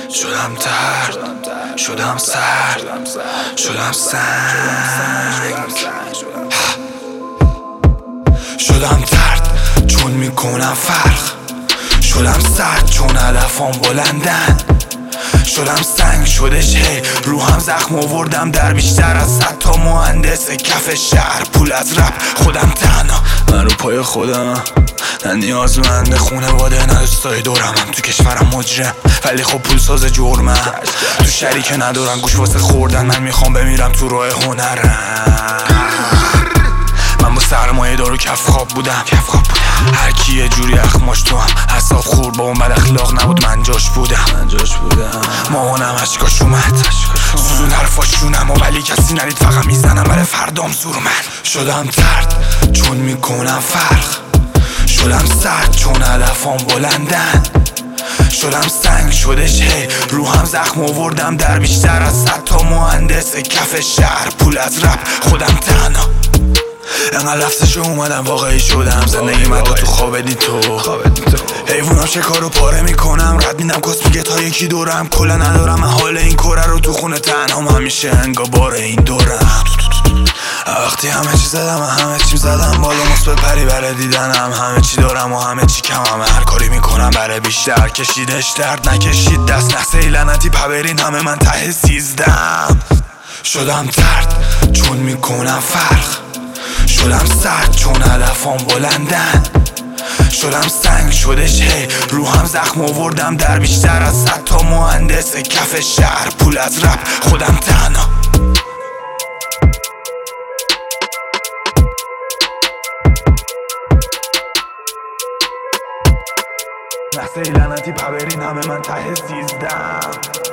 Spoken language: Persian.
شدم ترد، شدم سرد، شدم سنگ. شدم ترد چون میکنم فرق، شدم سرد چون علفام بلندن. شدم سنگ شدش هی روحم زخم آوردم در بیشتر از 100 تا مهندس کف شهر. پول از رپ خودم تنها، من رو پای خودم، نه نیازمند خونواده نه دوستای دورمم. تو کشورم مجرم ولی خب پول ساز جرمم. تو شریک ندارن گوش واسه خوردن، من میخوام بمیرم تو راه هنرم. من با سرمایه دار و کف خواب بودم. هر کی یه جوری اخماش تو هم حساب خور، با اون بد اخلاق نبود من جاش بودم. مامانم اشکاش اومد سوزون حرفاشونم، ولی کسی ندید فقط میزنم برای فردام زور. من شدم ترد چون میکنم فرق، شدم سرد چون علفام بلندن. شدم سنگ شدش هی روحم زخم آوردم در بیشتر از 100 تا مهندس کف شهر. پول از رپ خودم تنها، انقدر لفظشو اومدم واقعی شدم. زندگی مدا تو خواب دید تو حیوانم شکار رو پاره میکنم. رد میدم کس میگه تا یکی دورم کلا ندارم. من حال این کره رو تو خونه تنهام همیشه انگا بار این دورم. وقتی همه چی زدم همه چی زدم بالا مثبت پری برای دیدنم. همه چی دارم و همه چی کمم، هر کاری میکنم برای بیشتر. کشیدش درد نکشید دست نسه لعنتی پبرین همه من ته 13. شدم ترد چون میکنم فرق، شدم سرد چون علفام بلندن. شدم سنگ شدش هی روحم زخم آوردم در بیشتر از 100 تا مهندس کف شهر. پول از رپ خودم تنها. لحظه لعنتی پبرین همه من ته 13.